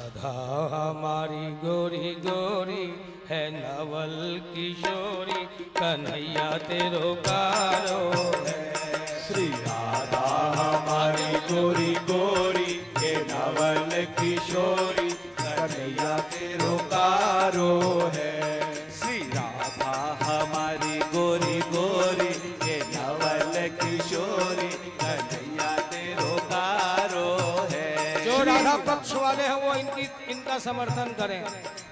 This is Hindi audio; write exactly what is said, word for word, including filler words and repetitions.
राधा हमारी गोरी गोरी है नवल किशोरी, कन्हैया तेरो कारो है। श्री राधा हमारी गोरी गोरी है नवल किशोरी, कन्हैया तेरो कारो है। श्री राधा हमारी गोरी गोरी है नवल किशोरी, कन्हैया तेरो कारो है। जो राधा पक्ष वाले हैं वो इनकी इनका समर्थन करें।